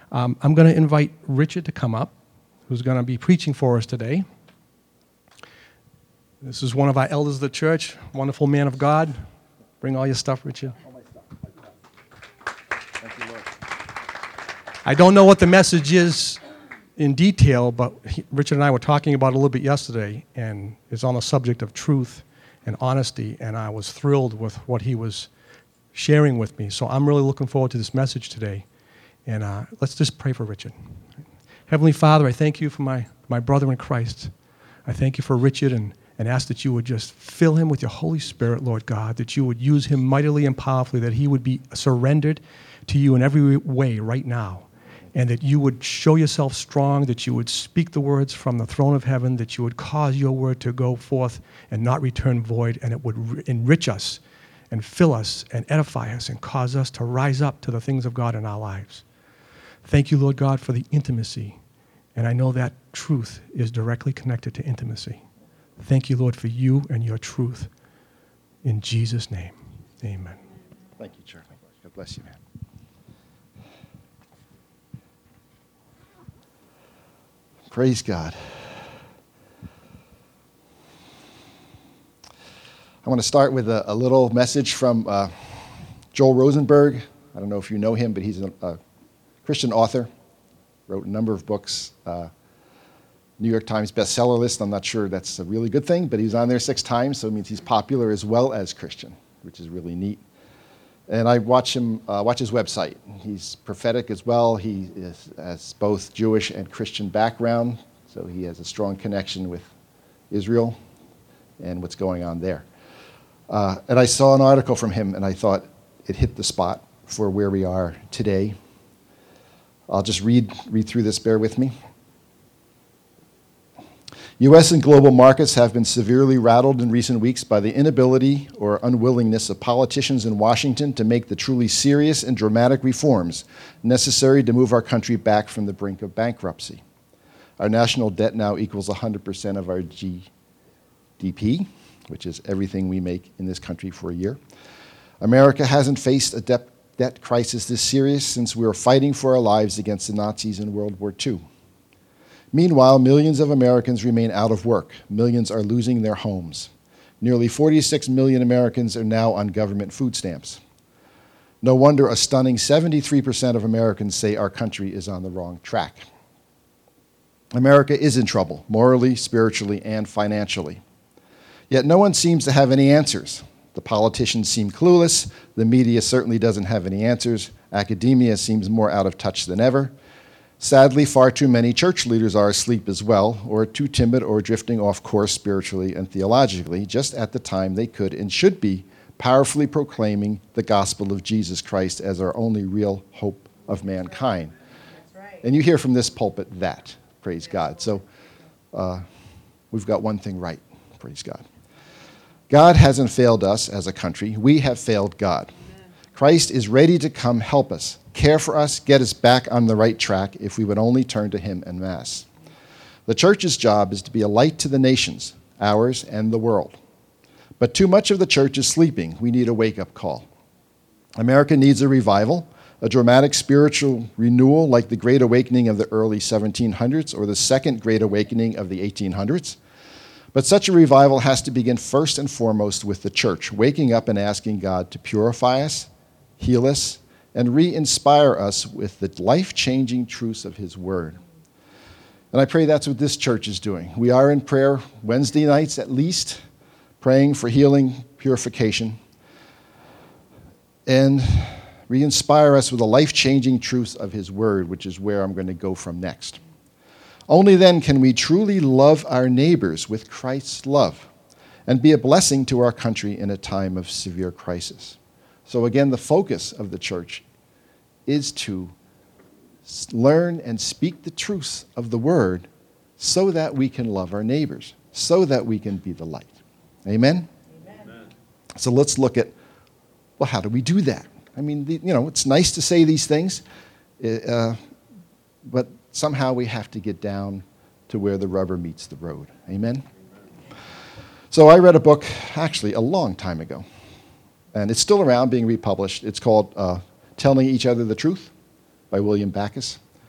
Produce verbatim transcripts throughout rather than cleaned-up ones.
Um, I'm going to invite Richard to come up, who's going to be preaching for us today. This is one of our elders of the church, wonderful man of God. Bring all your stuff, Richard. All my stuff. Thank you, Lord. I don't know what the message is in detail, but he, Richard and I were talking about it a little bit yesterday, and it's on the subject of truth and honesty, and I was thrilled with what he was sharing with me. So I'm really looking forward to this message today. And uh, let's just pray for Richard. Heavenly Father, I thank you for my, my brother in Christ. I thank you for Richard and, and ask that you would just fill him with your Holy Spirit, Lord God, that you would use him mightily and powerfully, that he would be surrendered to you in every way right now, and that you would show yourself strong, that you would speak the words from the throne of heaven, that you would cause your word to go forth and not return void, and it would re- enrich us and fill us and edify us and cause us to rise up to the things of God in our lives. Thank you, Lord God, for the intimacy. And I know that truth is directly connected to intimacy. Thank you, Lord, for you and your truth. In Jesus' name, amen. Thank you, Charlie. God bless you, man. Praise God. I want to start with a, a little message from uh, Joel Rosenberg. I don't know if you know him, but he's a, a Christian author, wrote a number of books, uh, New York Times bestseller list. I'm not sure that's a really good thing, but he's on there six times, so it means he's popular as well as Christian, which is really neat. And I watch him, uh, watch his website. He's prophetic as well. He is, has both Jewish and Christian background, so he has a strong connection with Israel and what's going on there. Uh, and I saw an article from him, and I thought it hit the spot for where we are today. I'll just read, read through this, bear with me. U S and global markets have been severely rattled in recent weeks by the inability or unwillingness of politicians in Washington to make the truly serious and dramatic reforms necessary to move our country back from the brink of bankruptcy. Our national debt now equals one hundred percent of our G D P, which is everything we make in this country for a year. America hasn't faced a debt debt crisis this serious since we were fighting for our lives against the Nazis in World War Two. Meanwhile, millions of Americans remain out of work. Millions are losing their homes. Nearly forty-six million Americans are now on government food stamps. No wonder a stunning seventy-three percent of Americans say our country is on the wrong track. America is in trouble, morally, spiritually, and financially. Yet no one seems to have any answers. The politicians seem clueless. The media certainly doesn't have any answers. Academia seems more out of touch than ever. Sadly, far too many church leaders are asleep as well, or too timid or drifting off course spiritually and theologically, just at the time they could and should be powerfully proclaiming the gospel of Jesus Christ as our only real hope of mankind. That's right. And you hear from this pulpit that, praise God. So uh, we've got one thing right, praise God. God hasn't failed us as a country. We have failed God. Amen. Christ is ready to come help us, care for us, get us back on the right track if we would only turn to him en masse. The church's job is to be a light to the nations, ours and the world. But too much of the church is sleeping. We need a wake-up call. America needs a revival, a dramatic spiritual renewal like the Great Awakening of the early seventeen hundreds or the Second Great Awakening of the eighteen hundreds. But such a revival has to begin first and foremost with the church, waking up and asking God to purify us, heal us, and re-inspire us with the life-changing truths of his word. And I pray that's what this church is doing. We are in prayer Wednesday nights at least, praying for healing, purification, and re-inspire us with the life-changing truths of his word, which is where I'm going to go from next. Only then can we truly love our neighbors with Christ's love and be a blessing to our country in a time of severe crisis. So again, the focus of the church is to learn and speak the truths of the word so that we can love our neighbors, so that we can be the light. Amen? Amen. So let's look at, well, how do we do that? I mean, the, you know, it's nice to say these things, uh, but somehow we have to get down to where the rubber meets the road. Amen? So I read a book, actually, a long time ago, and it's still around, being republished. It's called uh, Telling Each Other the Truth by William Backus.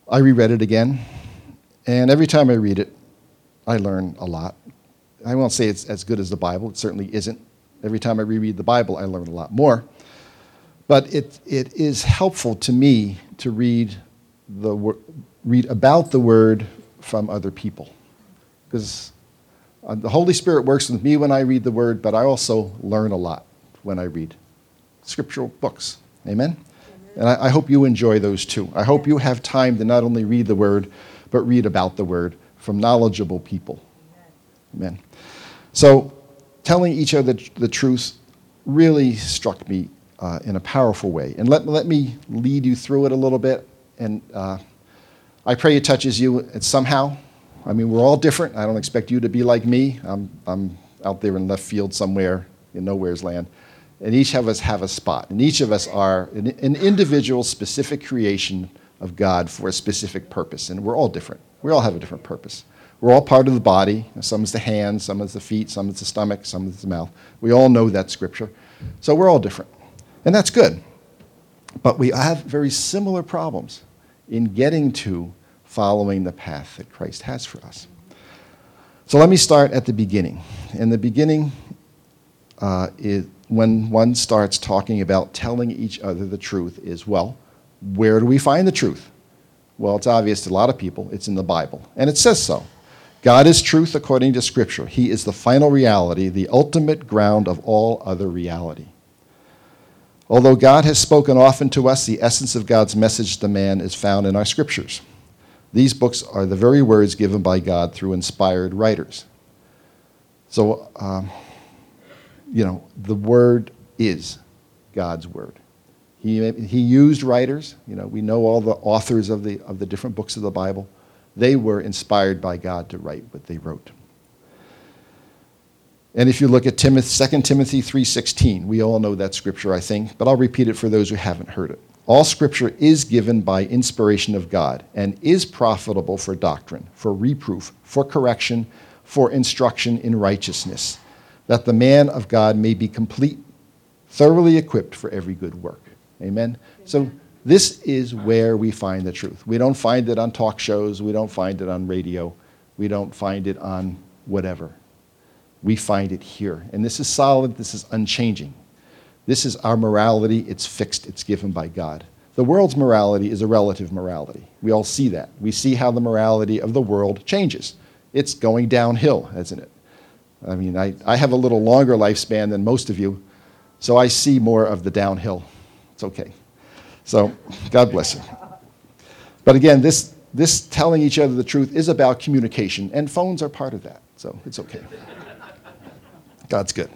I reread it again, and every time I read it, I learn a lot. I won't say it's as good as the Bible. It certainly isn't. Every time I reread the Bible, I learn a lot more. But it, it is helpful to me to read, the, read about the Word from other people. Because the Holy Spirit works with me when I read the Word, but I also learn a lot when I read scriptural books. Amen? And I, I hope you enjoy those too. I hope you have time to not only read the Word, but read about the Word from knowledgeable people. Amen. So, telling each other the truth really struck me uh, in a powerful way. And let, let me lead you through it a little bit. And uh, I pray it touches you somehow. I mean, we're all different. I don't expect you to be like me. I'm, I'm out there in left field somewhere in nowhere's land. And each of us have a spot. And each of us are an, an individual, specific creation of God for a specific purpose. And we're all different. We all have a different purpose. We're all part of the body. Some is the hands, some is the feet, some is the stomach, some is the mouth. We all know that scripture. So we're all different. And that's good. But we have very similar problems in getting to following the path that Christ has for us. So let me start at the beginning. And the beginning uh, is when one starts talking about telling each other the truth is, well, where do we find the truth? Well, it's obvious to a lot of people. It's in the Bible. And it says so. God is truth according to Scripture. He is the final reality, the ultimate ground of all other reality. Although God has spoken often to us, the essence of God's message to man is found in our Scriptures. These books are the very words given by God through inspired writers. So, um, you know, the Word is God's Word. He, he used writers. You know, we know all the authors of the, of the different books of the Bible. They were inspired by God to write what they wrote. And if you look at Timothy, Second Timothy three sixteen, we all know that scripture, I think, but I'll repeat it for those who haven't heard it. All scripture is given by inspiration of God and is profitable for doctrine, for reproof, for correction, for instruction in righteousness, that the man of God may be complete, thoroughly equipped for every good work. Amen? So this is where we find the truth. We don't find it on talk shows. We don't find it on radio. We don't find it on whatever. We find it here. And this is solid. This is unchanging. This is our morality. It's fixed. It's given by God. The world's morality is a relative morality. We all see that. We see how the morality of the world changes. It's going downhill, isn't it? I mean, I, I have a little longer lifespan than most of you, so I see more of the downhill. It's okay. So, God bless you. But again, this, this telling each other the truth is about communication, and phones are part of that, so it's okay. God's good.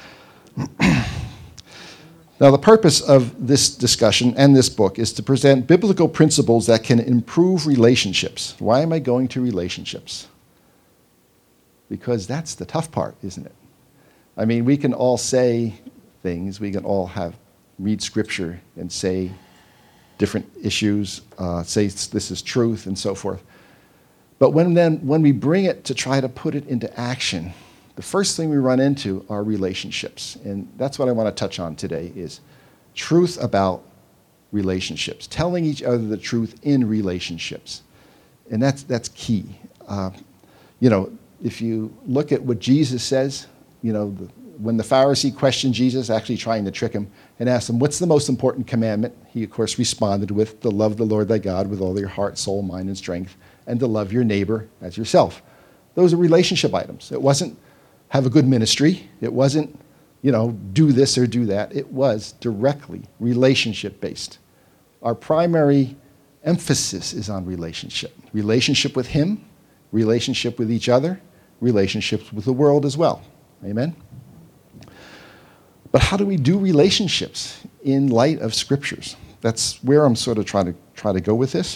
Now, the purpose of this discussion and this book is to present biblical principles that can improve relationships. Why am I going to relationships? Because that's the tough part, isn't it? I mean, we can all say things. We can all have read Scripture and say different issues, uh, say this is truth and so forth. But when then when we bring it to try to put it into action, the first thing we run into are relationships. And that's what I want to touch on today is truth about relationships, telling each other the truth in relationships. And that's, that's key. Uh, you know, if you look at what Jesus says, you know, the, when the Pharisee questioned Jesus, actually trying to trick him, and asked him, what's the most important commandment? He, of course, responded with, to love the Lord thy God with all your heart, soul, mind, and strength, and to love your neighbor as yourself. Those are relationship items. It wasn't have a good ministry. It wasn't, you know, do this or do that. It was directly relationship-based. Our primary emphasis is on relationship. Relationship with him, relationship with each other, relationships with the world as well. Amen? But how do we do relationships in light of scriptures? That's where I'm sort of trying to try to go with this.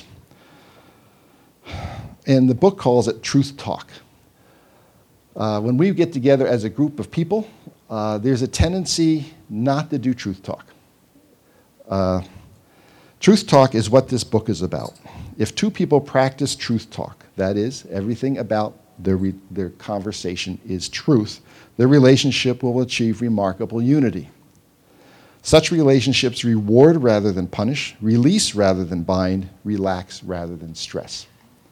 And the book calls it Truth Talk. Uh, when we get together as a group of people, uh, there's a tendency not to do truth talk. Uh, truth talk is what this book is about. If two people practice truth talk, that is, everything about their, re- their conversation is truth, their relationship will achieve remarkable unity. Such relationships reward rather than punish, release rather than bind, relax rather than stress.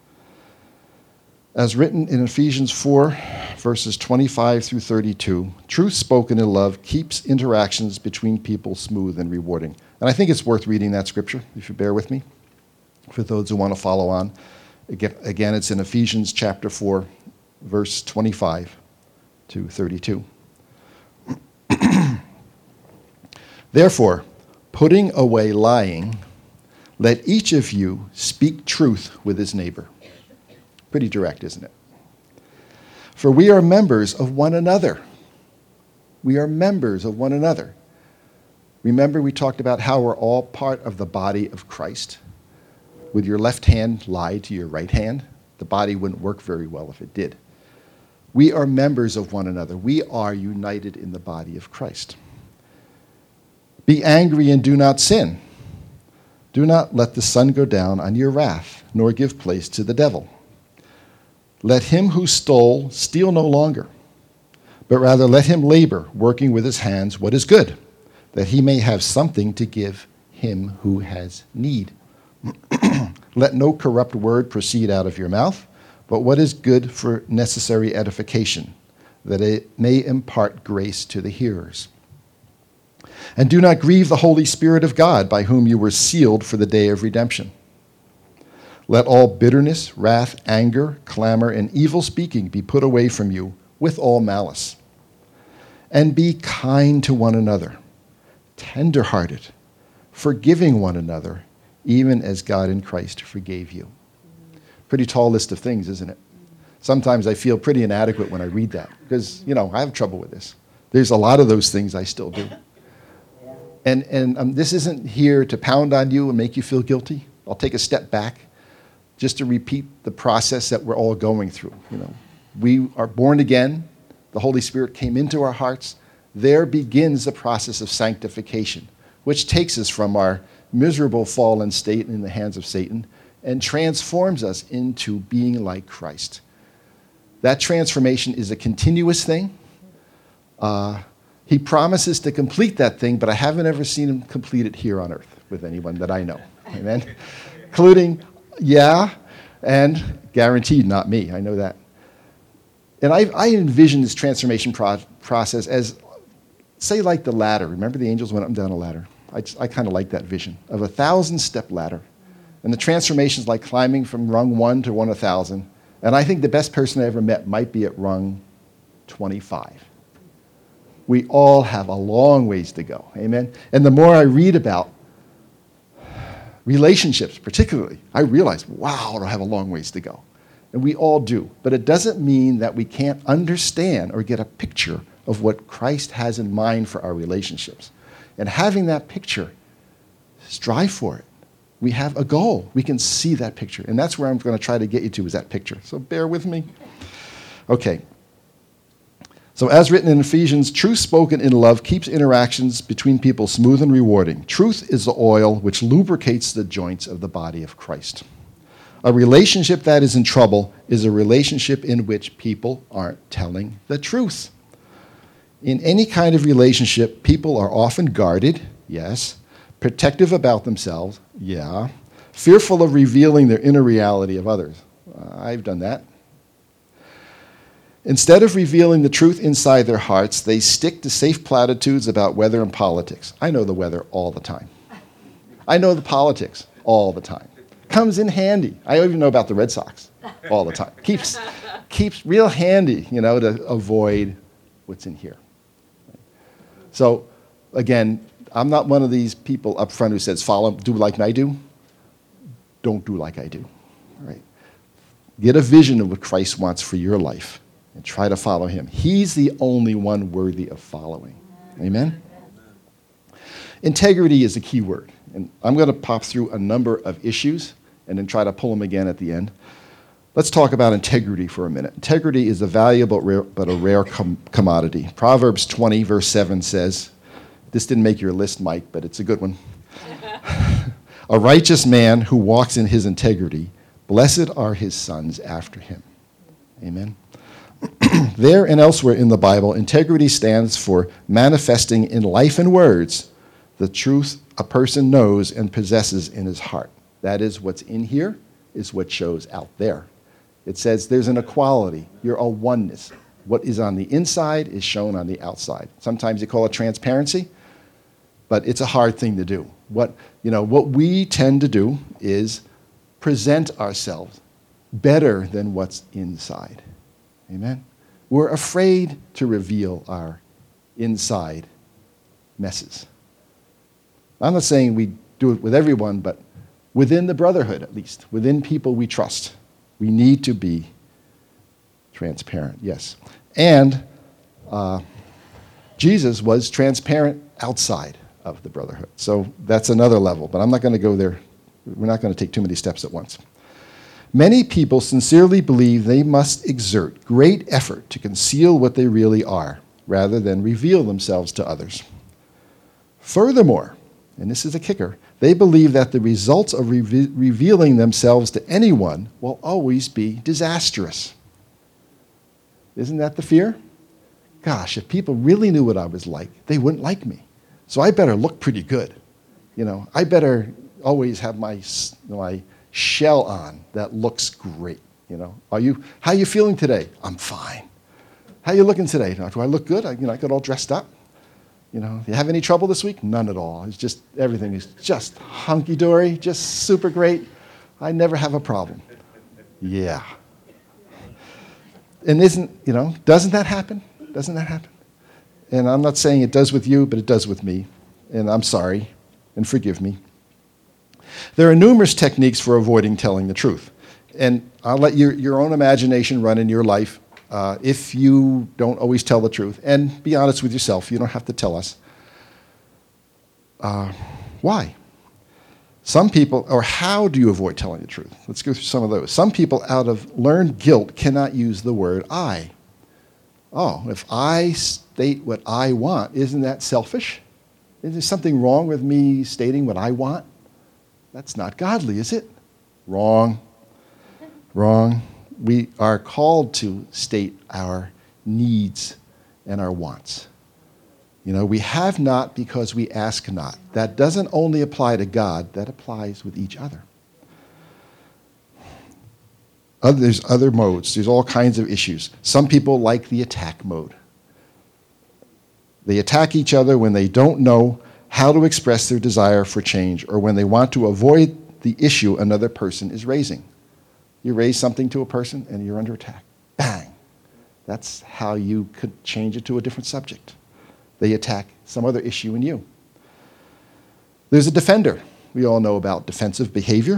As written in Ephesians four, verses twenty-five through thirty-two, truth spoken in love keeps interactions between people smooth and rewarding. And I think it's worth reading that scripture, if you bear with me, for those who want to follow on. Again, it's in Ephesians chapter four, verse twenty-five to thirty-two. Therefore, putting away lying, let each of you speak truth with his neighbor. Pretty direct, isn't it? For we are members of one another. We are members of one another. Remember, we talked about how we're all part of the body of Christ. With your left hand lie to your right hand, the body wouldn't work very well if it did. We are members of one another. We are united in the body of Christ. Be angry and do not sin. Do not let the sun go down on your wrath, nor give place to the devil. Let him who stole steal no longer, but rather let him labor, working with his hands what is good, that he may have something to give him who has need. Let no corrupt word proceed out of your mouth, but what is good for necessary edification, that it may impart grace to the hearers. And do not grieve the Holy Spirit of God, by whom you were sealed for the day of redemption. Let all bitterness, wrath, anger, clamor, and evil speaking be put away from you with all malice. And be kind to one another, tender-hearted, forgiving one another, even as God in Christ forgave you. Pretty tall list of things, isn't it? Sometimes I feel pretty inadequate when I read that because, you know, I have trouble with this. There's a lot of those things I still do. And, and um, this isn't here to pound on you and make you feel guilty. I'll take a step back just to repeat the process that we're all going through. You know, we are born again. The Holy Spirit came into our hearts. There begins the process of sanctification, which takes us from our miserable fallen state in the hands of Satan and transforms us into being like Christ. That transformation is a continuous thing. Uh, He promises to complete that thing, but I haven't ever seen him complete it here on earth with anyone that I know. Amen? Including, yeah, and guaranteed not me. I know that. And I, I envision this transformation pro- process as, say, like the ladder. Remember the angels went up and down a ladder? I, just, I kind of like that vision of a thousand-step ladder. And the transformation is like climbing from rung one to one a thousand. And I think the best person I ever met might be at rung twenty-five. We all have a long ways to go, amen? And the more I read about relationships, particularly, I realize, wow, I have a long ways to go. And we all do. But it doesn't mean that we can't understand or get a picture of what Christ has in mind for our relationships. And having that picture, strive for it. We have a goal. We can see that picture. And that's where I'm going to try to get you to, is that picture. So bear with me. Okay. So as written in Ephesians, truth spoken in love keeps interactions between people smooth and rewarding. Truth is the oil which lubricates the joints of the body of Christ. A relationship that is in trouble is a relationship in which people aren't telling the truth. In any kind of relationship, people are often guarded, yes, protective about themselves, yeah, fearful of revealing their inner reality of others. Uh, I've done that. Instead of revealing the truth inside their hearts, they stick to safe platitudes about weather and politics. I know the weather all the time. I know the politics all the time. Comes in handy. I even know about the Red Sox all the time. Keeps, keeps real handy, you know, to avoid what's in here. So, again, I'm not one of these people up front who says, follow, do like I do. Don't do like I do. All right? Get a vision of what Christ wants for your life. And try to follow him. He's the only one worthy of following. Amen? Integrity is a key word. And I'm going to pop through a number of issues and then try to pull them again at the end. Let's talk about integrity for a minute. Integrity is a valuable but a rare com- commodity. Proverbs twenty, verse seven says, this didn't make your list, Mike, but it's a good one. A righteous man who walks in his integrity, blessed are his sons after him. Amen? There and elsewhere in the Bible, integrity stands for manifesting in life and words The truth a person knows and possesses in his heart. That is, what's in here is what shows out there. It says there's an equality. You're a oneness. What is on the inside is shown on the outside. Sometimes you call it transparency, but it's a hard thing to do. What, you know, what we tend to do is present ourselves better than what's inside. Amen? We're afraid to reveal our inside messes. I'm not saying we do it with everyone, but within the brotherhood at least, within people we trust, we need to be transparent, yes. And uh, Jesus was transparent outside of the brotherhood. So that's another level, but I'm not going to go there. We're not going to take too many steps at once. Many people sincerely believe they must exert great effort to conceal what they really are, rather than reveal themselves to others. Furthermore, and this is a kicker, they believe that the results of re- revealing themselves to anyone will always be disastrous. Isn't that the fear? Gosh, if people really knew what I was like, they wouldn't like me. So I better look pretty good. You know, I better always have my, my shell on that looks great. You know, are you? How are you feeling today? I'm fine. How are you looking today? Do I look good? I, you know, I got all dressed up. You know, do you have any trouble this week? None at all. It's just everything is just hunky dory, just super great. I never have a problem. Yeah. And isn't, you know, doesn't that happen? Doesn't that happen? And I'm not saying it does with you, but it does with me. And I'm sorry, and forgive me. There are numerous techniques for avoiding telling the truth. And I'll let your, your own imagination run in your life uh, if you don't always tell the truth. And be honest with yourself. You don't have to tell us. Uh, why? Some people, or how do you avoid telling the truth? Let's go through some of those. Some people, out of learned guilt, cannot use the word I. Oh, if I state what I want, isn't that selfish? Is there something wrong with me stating what I want? That's not godly, is it? Wrong. Wrong. We are called to state our needs and our wants. You know, we have not because we ask not. That doesn't only apply to God, that applies with each other. Other, there's other modes. There's all kinds of issues. Some people like the attack mode. They attack each other when they don't know how to express their desire for change or when they want to avoid the issue another person is raising. You raise something to a person and you're under attack. Bang. That's how you could change it to a different subject. They attack some other issue in you. There's a defender. We all know about defensive behavior.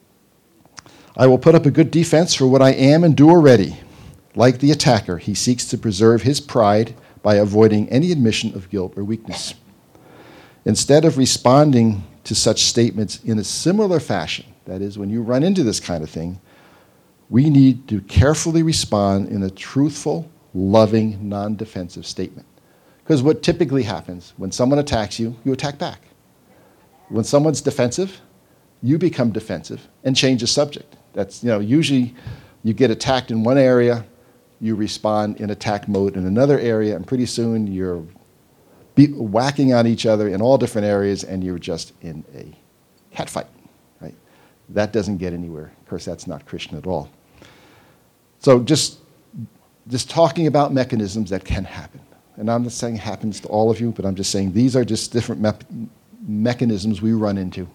I will put up a good defense for what I am and do already. Like the attacker, he seeks to preserve his pride by avoiding any admission of guilt or weakness. Instead of responding to such statements in a similar fashion, that is, when you run into this kind of thing, we need to carefully respond in a truthful, loving, non-defensive statement. Because what typically happens, when someone attacks you, you attack back. When someone's defensive, you become defensive and change the subject. That's, you know, usually you get attacked in one area, you respond in attack mode in another area, and pretty soon you're be- whacking on each other in all different areas, and you're just in a cat fight, right? That doesn't get anywhere. Of course, that's not Christian at all. So just, just talking about mechanisms that can happen. And I'm not saying it happens to all of you, but I'm just saying these are just different me- mechanisms we run into.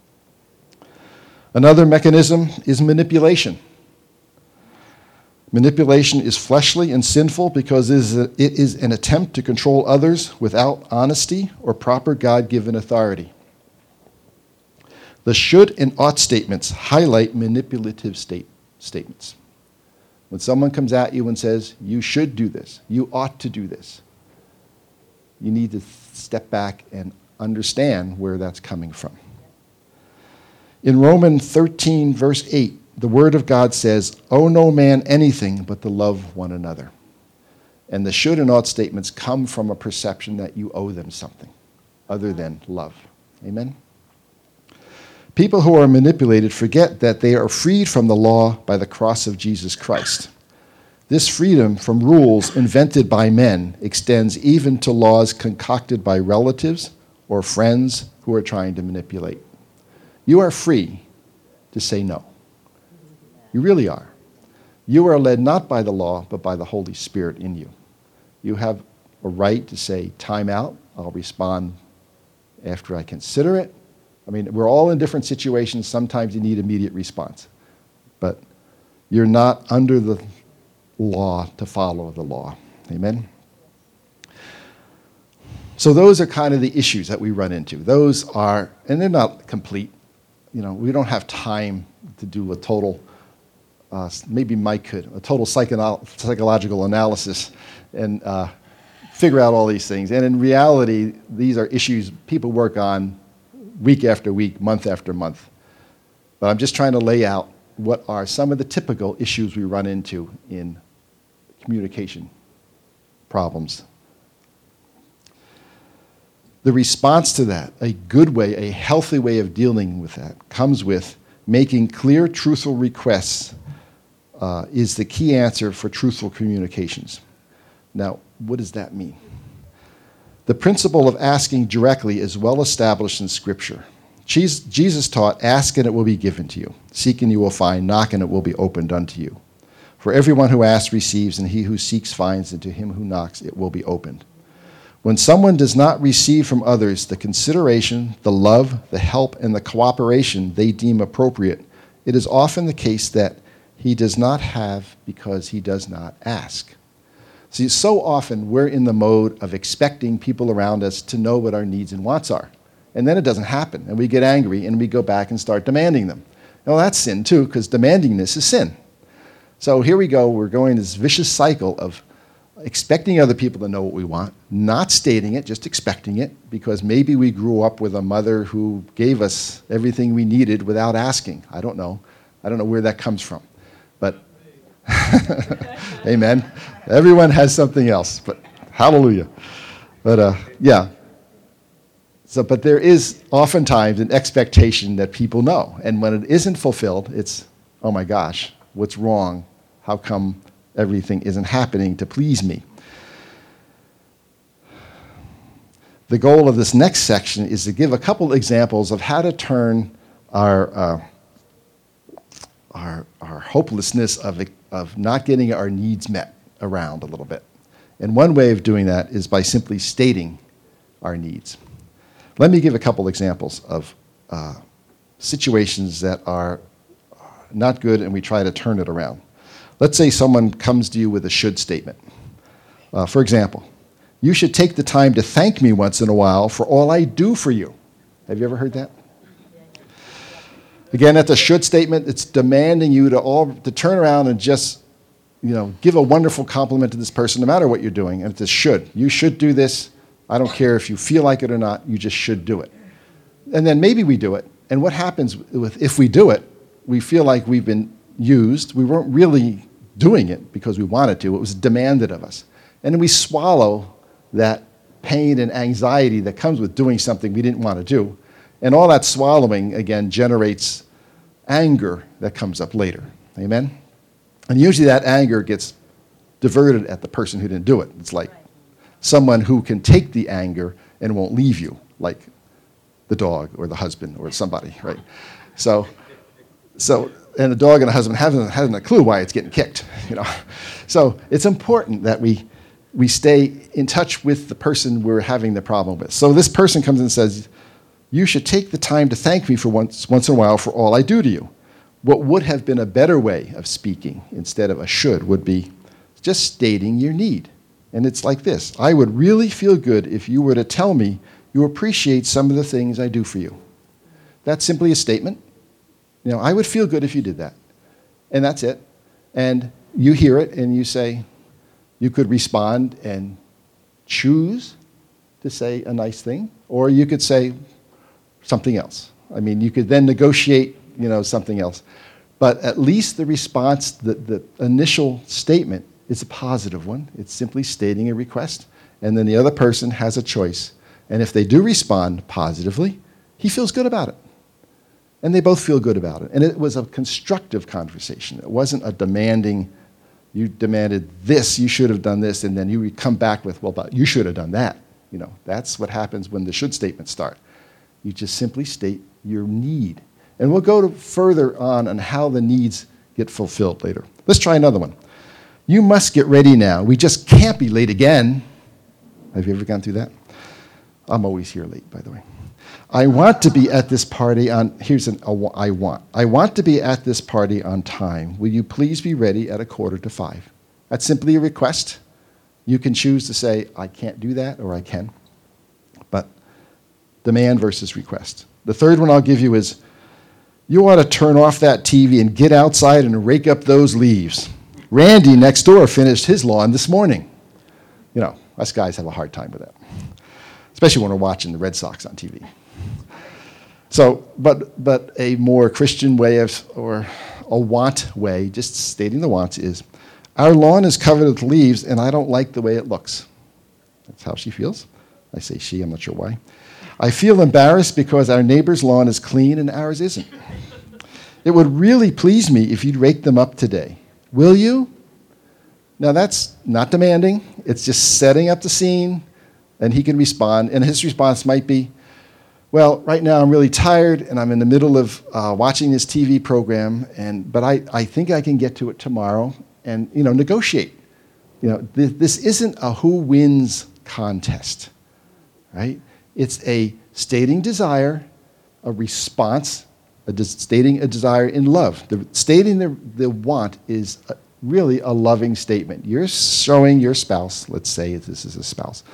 Another mechanism is manipulation. Manipulation is fleshly and sinful because it is, a, it is an attempt to control others without honesty or proper God-given authority. The should and ought statements highlight manipulative state, statements. When someone comes at you and says, you should do this, you ought to do this, you need to step back and understand where that's coming from. In Romans thirteen, verse eight, the Word of God says, owe no man anything but to love one another. And the should and ought statements come from a perception that you owe them something other than love. Amen? People who are manipulated forget that they are freed from the law by the cross of Jesus Christ. This freedom from rules invented by men extends even to laws concocted by relatives or friends who are trying to manipulate. You are free to say no. You really are. You are led not by the law, but by the Holy Spirit in you. You have a right to say, time out, I'll respond after I consider it. I mean, we're all in different situations. Sometimes you need immediate response. But you're not under the law to follow the law. Amen? So those are kind of the issues that we run into. Those are, and they're not complete. You know, we don't have time to do a total, uh, maybe Mike could, a total psycho- psychological analysis and uh, figure out all these things. And in reality, these are issues people work on week after week, month after month. But I'm just trying to lay out what are some of the typical issues we run into in communication problems. The response to that, a good way, a healthy way of dealing with that, comes with making clear, truthful requests uh, is the key answer for truthful communications. Now, what does that mean? The principle of asking directly is well established in Scripture. Jesus taught, ask and it will be given to you. Seek and you will find. Knock and it will be opened unto you. For everyone who asks receives, and he who seeks finds, and to him who knocks it will be opened. When someone does not receive from others the consideration, the love, the help, and the cooperation they deem appropriate, it is often the case that he does not have because he does not ask. See, so often we're in the mode of expecting people around us to know what our needs and wants are. And then it doesn't happen, and we get angry, and we go back and start demanding them. Well, that's sin too, because demanding this is sin. So here we go, we're going this vicious cycle of expecting other people to know what we want, not stating it, just expecting it, because maybe we grew up with a mother who gave us everything we needed without asking. I don't know. I don't know where that comes from. But, amen. Everyone has something else, but hallelujah. But, uh, yeah. So, but there is oftentimes an expectation that people know. And when it isn't fulfilled, it's, oh my gosh, what's wrong? How come everything isn't happening to please me? The goal of this next section is to give a couple examples of how to turn our, uh, our, our hopelessness of, of not getting our needs met around a little bit. And one way of doing that is by simply stating our needs. Let me give a couple examples of uh, situations that are not good and we try to turn it around. Let's say someone comes to you with a should statement. Uh, for example, you should take the time to thank me once in a while for all I do for you. Have you ever heard that? Again, that's a should statement. It's demanding you to all to turn around and just, you know, give a wonderful compliment to this person, no matter what you're doing. And it's a should. You should do this. I don't care if you feel like it or not. You just should do it. And then maybe we do it. And what happens with if we do it? We feel like we've been used. We weren't really doing it because we wanted to. It was demanded of us. And then we swallow that pain and anxiety that comes with doing something we didn't want to do. And all that swallowing, again, generates anger that comes up later. Amen? And usually that anger gets diverted at the person who didn't do it. It's like someone who can take the anger and won't leave you, like the dog or the husband or somebody, right? So, so and the dog and the husband haven't, haven't a clue why it's getting kicked, you know. So it's important that we we stay in touch with the person we're having the problem with. So this person comes and says, you should take the time to thank me for once, once in a while for all I do to you. What would have been a better way of speaking instead of a should would be just stating your need. And it's like this. I would really feel good if you were to tell me you appreciate some of the things I do for you. That's simply a statement. You know, I would feel good if you did that. And that's it. And you hear it and you say, you could respond and choose to say a nice thing, or you could say something else. I mean, you could then negotiate, you know, something else. But at least the response, the, the initial statement is a positive one. It's simply stating a request, and then the other person has a choice. And if they do respond positively, he feels good about it. And they both feel good about it. And it was a constructive conversation. It wasn't a demanding, you demanded this, you should have done this, and then you would come back with, well, but you should have done that. You know, that's what happens when the should statements start. You just simply state your need. And we'll go to further on on how the needs get fulfilled later. Let's try another one. You must get ready now. We just can't be late again. Have you ever gone through that? I'm always here late, by the way. I want to be at this party on, here's an, a, I want. I want to be at this party on time. Will you please be ready at a quarter to five? That's simply a request. You can choose to say, I can't do that, or I can. But demand versus request. The third one I'll give you is, you ought to turn off that T V and get outside and rake up those leaves. Randy next door finished his lawn this morning. You know, us guys have a hard time with that, especially when we're watching the Red Sox on T V. So, but but a more Christian way of, or a want way, just stating the wants is, our lawn is covered with leaves and I don't like the way it looks. That's how she feels. I say she, I'm not sure why. I feel embarrassed because our neighbor's lawn is clean and ours isn't. It would really please me if you'd rake them up today. Will you? Now that's not demanding. It's just setting up the scene, and he can respond. And his response might be, well, right now I'm really tired, and I'm in the middle of uh, watching this T V program, and but I, I think I can get to it tomorrow, and you know, negotiate. You know, th- this isn't a who wins contest, right? It's a stating desire, a response, a des- stating a desire in love. The, stating the, the want is a, really a loving statement. You're showing your spouse, let's say this is a spouse,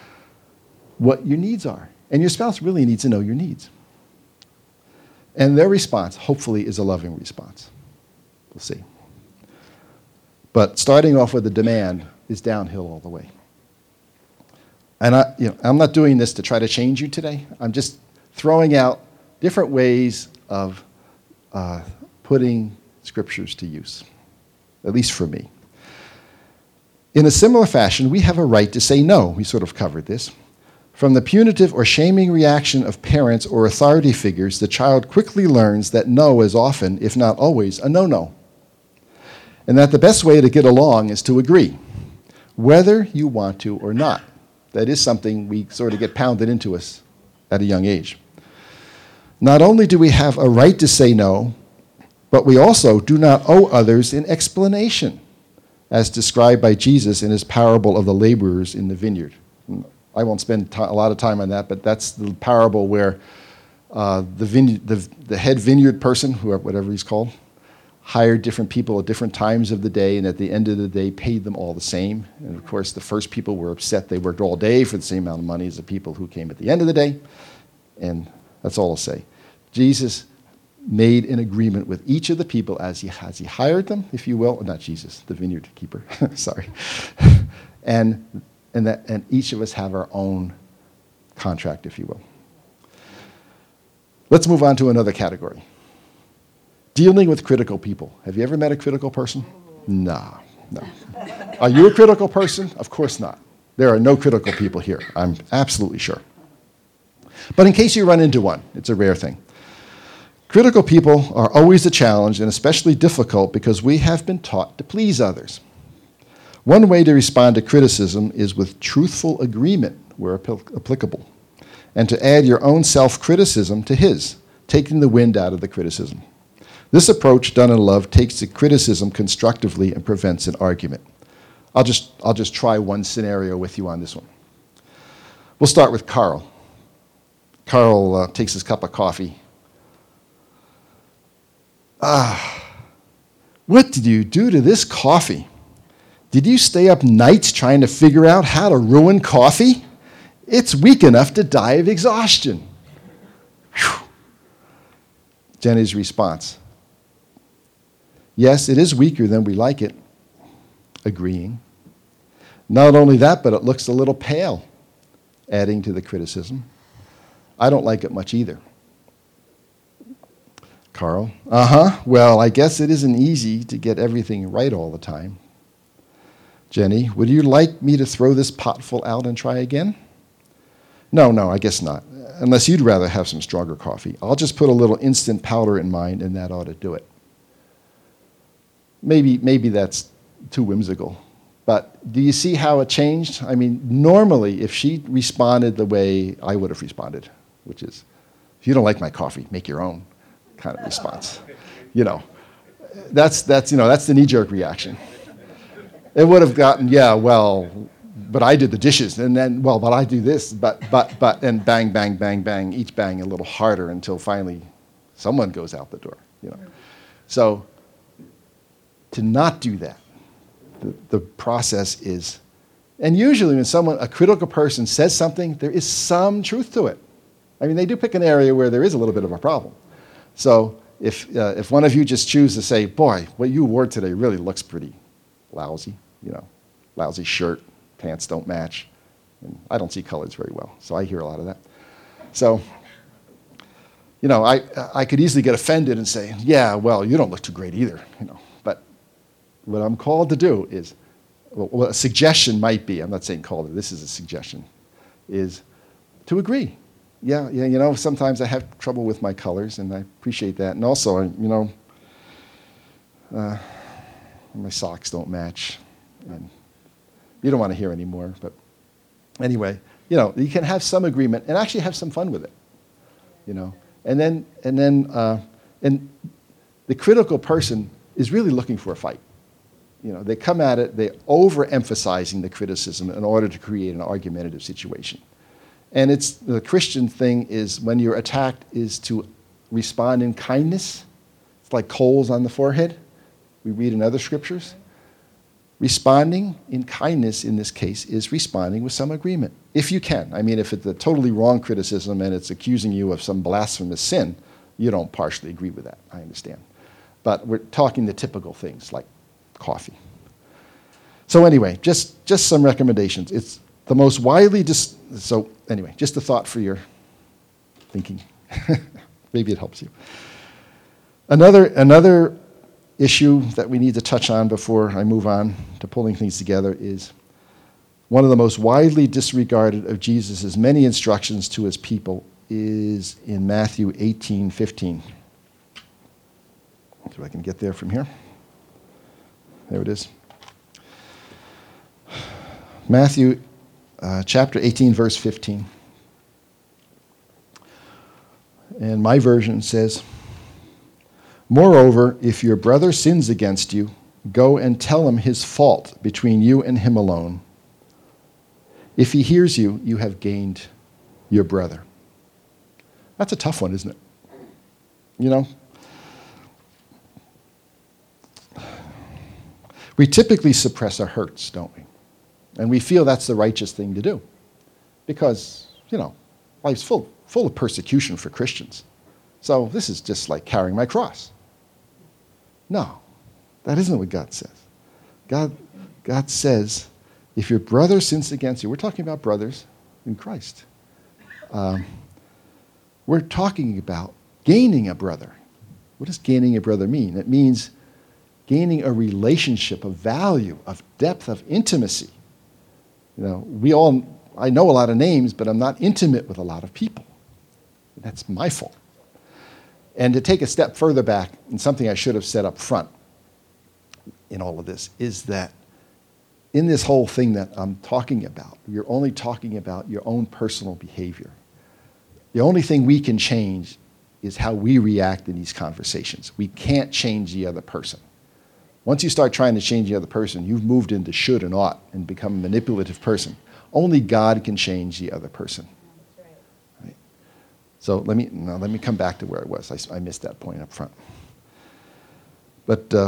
what your needs are. And your spouse really needs to know your needs. And their response, hopefully, is a loving response. We'll see. But starting off with a demand is downhill all the way. And I, you know, I'm not doing this to try to change you today. I'm just throwing out different ways of uh, putting scriptures to use, at least for me. In a similar fashion, we have a right to say no. We sort of covered this. From the punitive or shaming reaction of parents or authority figures, the child quickly learns that no is often, if not always, a no-no. And that the best way to get along is to agree, whether you want to or not. That is something we sort of get pounded into us at a young age. Not only do we have a right to say no, but we also do not owe others an explanation, as described by Jesus in his parable of the laborers in the vineyard. I won't spend t- a lot of time on that, but that's the parable where uh, the, vineyard, the, the head vineyard person, whoever, whatever he's called, hired different people at different times of the day, and at the end of the day paid them all the same. And of course, the first people were upset they worked all day for the same amount of money as the people who came at the end of the day. And that's all I'll say. Jesus made an agreement with each of the people as he, as he hired them, if you will. Not Jesus, the vineyard keeper. Sorry. and, and, that, and each of us have our own contract, if you will. Let's move on to another category. Dealing with critical people. Have you ever met a critical person? No, no. Are you a critical person? Of course not. There are no critical people here. I'm absolutely sure. But in case you run into one, it's a rare thing. Critical people are always a challenge and especially difficult because we have been taught to please others. One way to respond to criticism is with truthful agreement where applicable, and to add your own self-criticism to his, taking the wind out of the criticism. This approach, done in love, takes the criticism constructively and prevents an argument. I'll just, I'll just try one scenario with you on this one. We'll start with Carl. Carl uh, takes his cup of coffee. Ah, what did you do to this coffee? Did you stay up nights trying to figure out how to ruin coffee? It's weak enough to die of exhaustion. Whew. Jenny's response. Yes, it is weaker than we like it. Agreeing. Not only that, but it looks a little pale. Adding to the criticism. I don't like it much either. Carl. Uh-huh. Well, I guess it isn't easy to get everything right all the time. Jenny. Would you like me to throw this potful out and try again? No, no, I guess not. Unless you'd rather have some stronger coffee. I'll just put a little instant powder in mine, and that ought to do it. Maybe, maybe that's too whimsical, But do you see how it changed? I mean, normally, if she responded the way I would have responded, which is, if you don't like my coffee, make your own kind of response. You know, that's, that's, you know, that's the knee-jerk reaction. It would have gotten, yeah, well, but I did the dishes, and then, well, but I do this, but, but, but, and bang, bang, bang, bang, each bang a little harder until finally someone goes out the door, you know. So to not do that, the, the process is, and usually when someone, a critical person says something, there is some truth to it. I mean, they do pick an area where there is a little bit of a problem. So if, uh, if one of you just choose to say, boy, what you wore today really looks pretty lousy, you know, lousy shirt, pants don't match. And I don't see colors very well, so I hear a lot of that. So, you know, I, I could easily get offended and say, yeah, well, you don't look too great either, you know. But what I'm called to do is, well, what a suggestion might be, I'm not saying called it, this is a suggestion, is to agree. Yeah, yeah, you know, sometimes I have trouble with my colors, and I appreciate that. And also, you know, uh, my socks don't match. And you don't want to hear anymore, but anyway, you know, you can have some agreement and actually have some fun with it, you know. And then, and then, uh, and the critical person is really looking for a fight. You know, they come at it, they're overemphasizing the criticism in order to create an argumentative situation. And it's, the Christian thing is when you're attacked is to respond in kindness. It's like coals on the forehead. We read in other scriptures. Responding in kindness in this case is responding with some agreement, if you can. I mean, if it's a totally wrong criticism and it's accusing you of some blasphemous sin, you don't partially agree with that, I understand. But we're talking the typical things like coffee. So anyway, just, just some recommendations. It's the most widely, dis- so anyway, just a thought for your thinking. Maybe it helps you. Another, another issue that we need to touch on before I move on to pulling things together is one of the most widely disregarded of Jesus' many instructions to his people is in Matthew eighteen fifteen. So I can get there from here. There it is. Matthew uh, chapter eighteen, verse fifteen. And my version says, "Moreover, if your brother sins against you, go and tell him his fault between you and him alone. If he hears you, you have gained your brother." That's a tough one, isn't it? You know? We typically suppress our hurts, don't we? And we feel that's the righteous thing to do. Because, you know, life's full, full of persecution for Christians. So this is just like carrying my cross. No, that isn't what God says. God, God says, if your brother sins against you, we're talking about brothers in Christ. Um, we're talking about gaining a brother. What does gaining a brother mean? It means gaining a relationship of value, of depth, of intimacy. You know, we all, I know a lot of names, but I'm not intimate with a lot of people. That's my fault. And to take a step further back, and something I should have said up front in all of this, is that in this whole thing that I'm talking about, you're only talking about your own personal behavior. The only thing we can change is how we react in these conversations. We can't change the other person. Once you start trying to change the other person, you've moved into should and ought and become a manipulative person. Only God can change the other person. Right? So let me, now let me come back to where I was. I, I missed that point up front. But uh,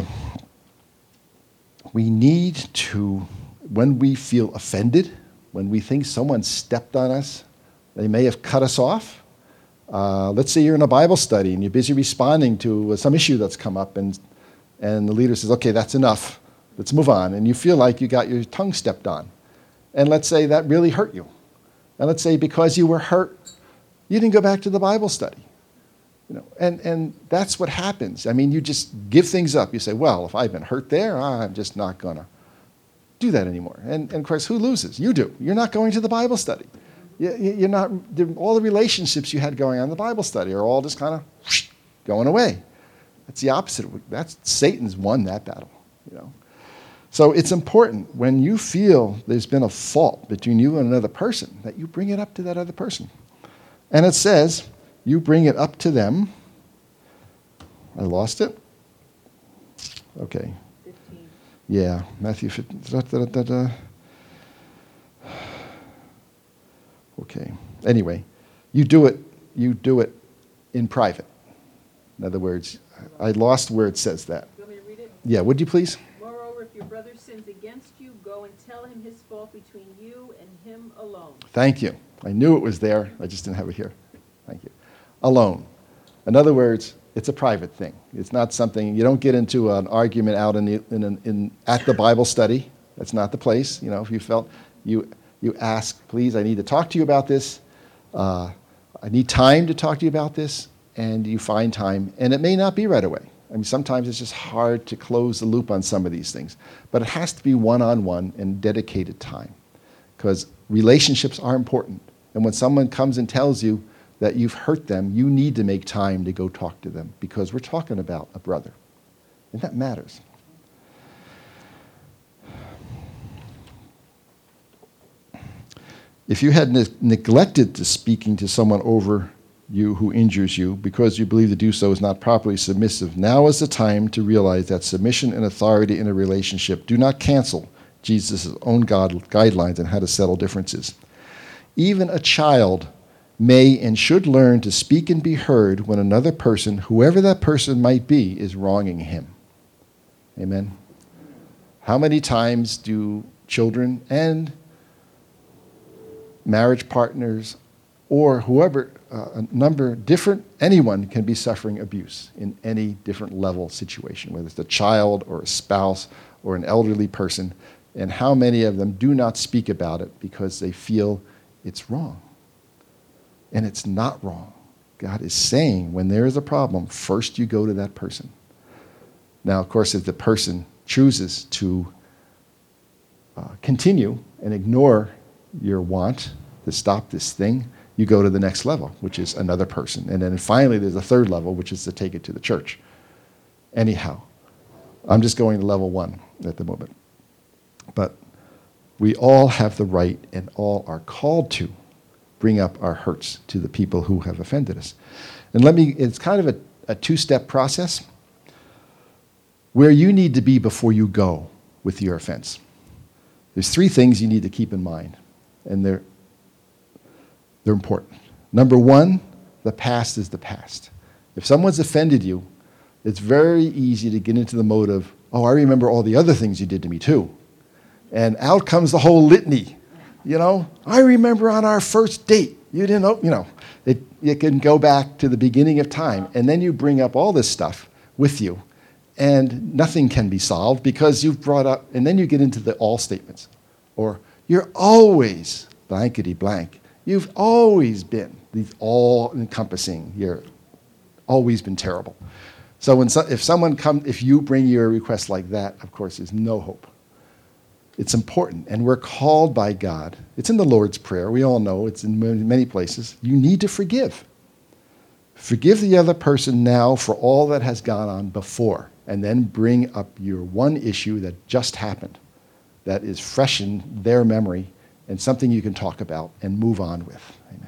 we need to, when we feel offended, when we think someone stepped on us, they may have cut us off. Uh, let's say you're in a Bible study and you're busy responding to some issue that's come up, and and the leader says, okay, that's enough. Let's move on. And you feel like you got your tongue stepped on. And let's say that really hurt you. And let's say because you were hurt, you didn't go back to the Bible study. You know, and, and that's what happens. I mean, you just give things up. You say, well, if I've been hurt there, I'm just not going to do that anymore. And, and of course, who loses? You do. You're not going to the Bible study. You, you're not, all the relationships you had going on in the Bible study are all just kind of going away. That's the opposite. That's Satan's won that battle, you know. So it's important when you feel there's been a fault between you and another person that you bring it up to that other person. And it says, you bring it up to them. I lost it? Okay. fifteen. Yeah, Matthew fifteen. Da, da, da, da. Okay. Anyway, you do it. You do it in private. In other words, I lost where it says that. You want me to read it? Yeah, would you please? Moreover, if your brother sins against you, go and tell him his fault between you and him alone. Thank you. I knew it was there. I just didn't have it here. Thank you. Alone. In other words, it's a private thing. It's not something, you don't get into an argument out in, the, in, in, in at the Bible study. That's not the place. You know, if you felt, you, you ask, please, I need to talk to you about this. Uh, I need time to talk to you about this. And you find time. And it may not be right away. I mean, sometimes it's just hard to close the loop on some of these things. But it has to be one-on-one and dedicated time. Because relationships are important. And when someone comes and tells you that you've hurt them, you need to make time to go talk to them. Because we're talking about a brother. And that matters. If you had ne- neglected to speaking to someone over you who injures you because you believe to do so is not properly submissive, now is the time to realize that submission and authority in a relationship do not cancel Jesus' own God guidelines on how to settle differences. Even a child may and should learn to speak and be heard when another person, whoever that person might be, is wronging him. Amen. How many times do children and marriage partners or whoever, uh, a number, different, anyone can be suffering abuse in any different level situation, whether it's a child or a spouse or an elderly person, and how many of them do not speak about it because they feel it's wrong. And it's not wrong. God is saying when there is a problem, first you go to that person. Now, of course, if the person chooses to uh, continue and ignore your want to stop this thing, you go to the next level, which is another person. And then finally, there's a third level, which is to take it to the church. Anyhow, I'm just going to level one at the moment. But we all have the right and all are called to bring up our hurts to the people who have offended us. And let me, it's kind of a, a two-step process where you need to be before you go with your offense. There's three things you need to keep in mind, and they're They're important. Number one, the past is the past. If someone's offended you, it's very easy to get into the mode of, oh, I remember all the other things you did to me too. And out comes the whole litany. You know, I remember on our first date, you didn't know, you know, it, it can go back to the beginning of time. And then you bring up all this stuff with you, and nothing can be solved because you've brought up, and then you get into the all statements. Or, you're always blankety blank. You've always been these all-encompassing. You're always been terrible. So when so, if someone comes, if you bring your request like that, of course, there's no hope. It's important, and we're called by God. It's in the Lord's Prayer. We all know it's in many places. You need to forgive. Forgive the other person now for all that has gone on before, and then bring up your one issue that just happened, that is fresh in their memory, and something you can talk about and move on with. Amen.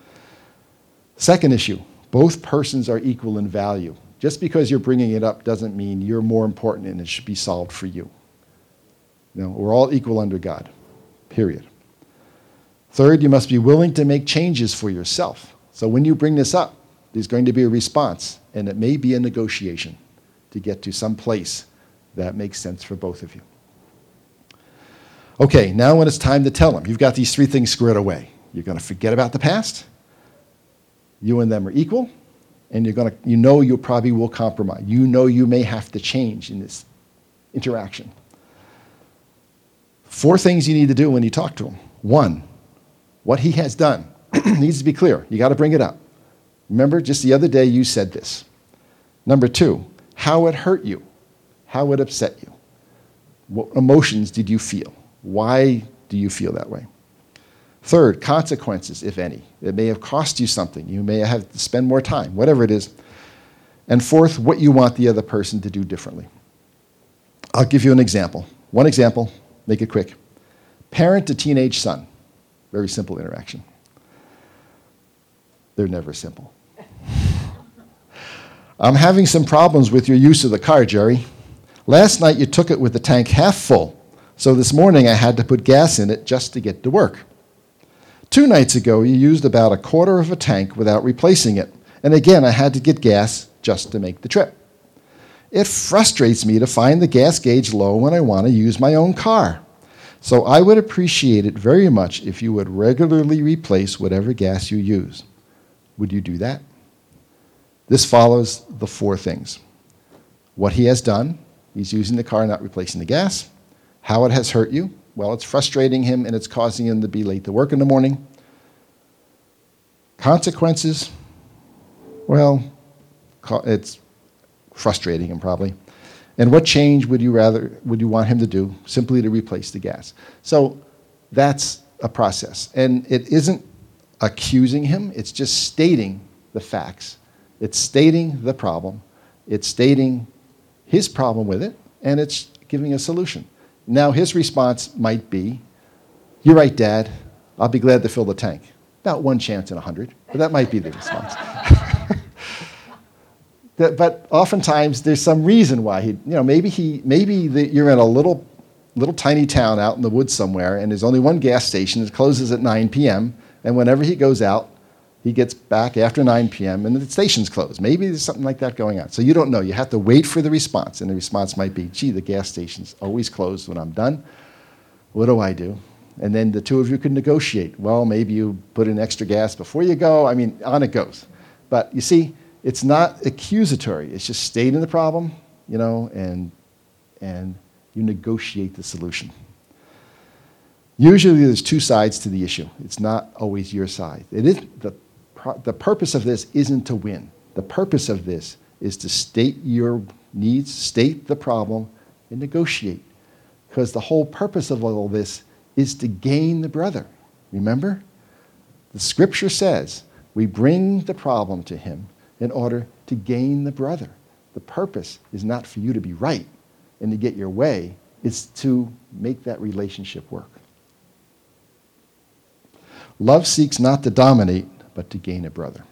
Second issue, both persons are equal in value. Just because you're bringing it up doesn't mean you're more important and it should be solved for you. No, we're all equal under God, period. Third, you must be willing to make changes for yourself. So when you bring this up, there's going to be a response, and it may be a negotiation to get to some place that makes sense for both of you. Okay, now when it's time to tell them, you've got these three things squared away. You're going to forget about the past. You and them are equal, and you're going to, you know you probably will compromise. You know you may have to change in this interaction. Four things you need to do when you talk to him. One, what he has done needs to be clear. You got to bring it up. Remember, just the other day you said this. Number two, how it hurt you, how it upset you. What emotions did you feel? Why do you feel that way? Third, consequences, if any. It may have cost you something. You may have to spend more time, whatever it is. And fourth, what you want the other person to do differently. I'll give you an example. One example, make it quick. Parent to teenage son. Very simple interaction. They're never simple. I'm having some problems with your use of the car, Jerry. Last night you took it with the tank half full, so this morning I had to put gas in it just to get to work. Two nights ago you used about a quarter of a tank without replacing it, and again I had to get gas just to make the trip. It frustrates me to find the gas gauge low when I want to use my own car. So I would appreciate it very much if you would regularly replace whatever gas you use. Would you do that? This follows the four things. What he has done, he's using the car, not replacing the gas. How it has hurt you, well, it's frustrating him and it's causing him to be late to work in the morning. Consequences, well, it's frustrating him probably. And what change would you rather, would you want him to do? Simply to replace the gas. So that's a process. And it isn't accusing him, it's just stating the facts. It's stating the problem. It's stating his problem with it, and it's giving a solution. Now his response might be, you're right, Dad, I'll be glad to fill the tank. About one chance in a hundred, but that might be the response. But oftentimes there's some reason why he, you know, maybe he, maybe the, you're in a little, little tiny town out in the woods somewhere, and there's only one gas station. It closes at nine p.m. And whenever he goes out, he gets back after nine p.m. and the station's closed. Maybe there's something like that going on. So you don't know. You have to wait for the response, and the response might be, "Gee, the gas station's always closed when I'm done. What do I do?" And then the two of you can negotiate. Well, maybe you put in extra gas before you go. I mean, on it goes. But you see, it's not accusatory. It's just stating the problem, you know, and, and you negotiate the solution. Usually there's two sides to the issue. It's not always your side. It is, the, the purpose of this isn't to win. The purpose of this is to state your needs, state the problem, and negotiate. Because the whole purpose of all this is to gain the brother. Remember? The scripture says we bring the problem to him in order to gain the brother. The purpose is not for you to be right and to get your way. It's to make that relationship work. Love seeks not to dominate, but to gain a brother.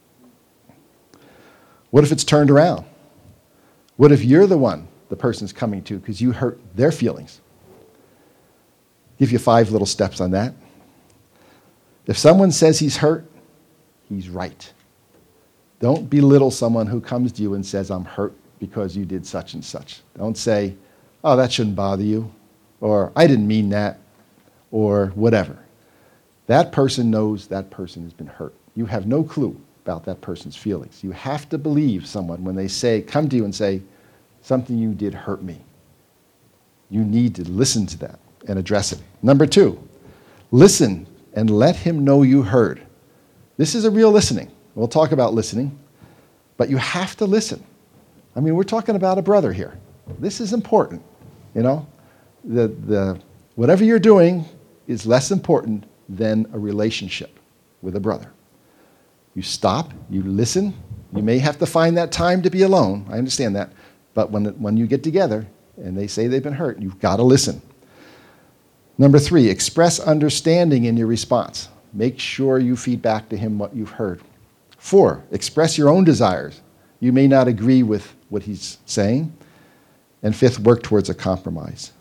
What if it's turned around? What if you're the one the person's coming to because you hurt their feelings? Give you five little steps on that. If someone says he's hurt, he's right. Don't belittle someone who comes to you and says, I'm hurt because you did such and such. Don't say, oh, that shouldn't bother you, or I didn't mean that, or whatever. That person knows that person has been hurt. You have no clue about that person's feelings. You have to believe someone when they say, come to you and say, something you did hurt me. You need to listen to that and address it. Number two, listen and let him know you heard. This is a real listening. We'll talk about listening, but you have to listen. I mean, we're talking about a brother here. This is important, you know. The, the, whatever you're doing is less important than a relationship with a brother. You stop, you listen. You may have to find that time to be alone. I understand that. But when, when you get together and they say they've been hurt, you've got to listen. Number three, express understanding in your response. Make sure you feed back to him what you've heard. Four, express your own desires. You may not agree with what he's saying. And fifth, work towards a compromise.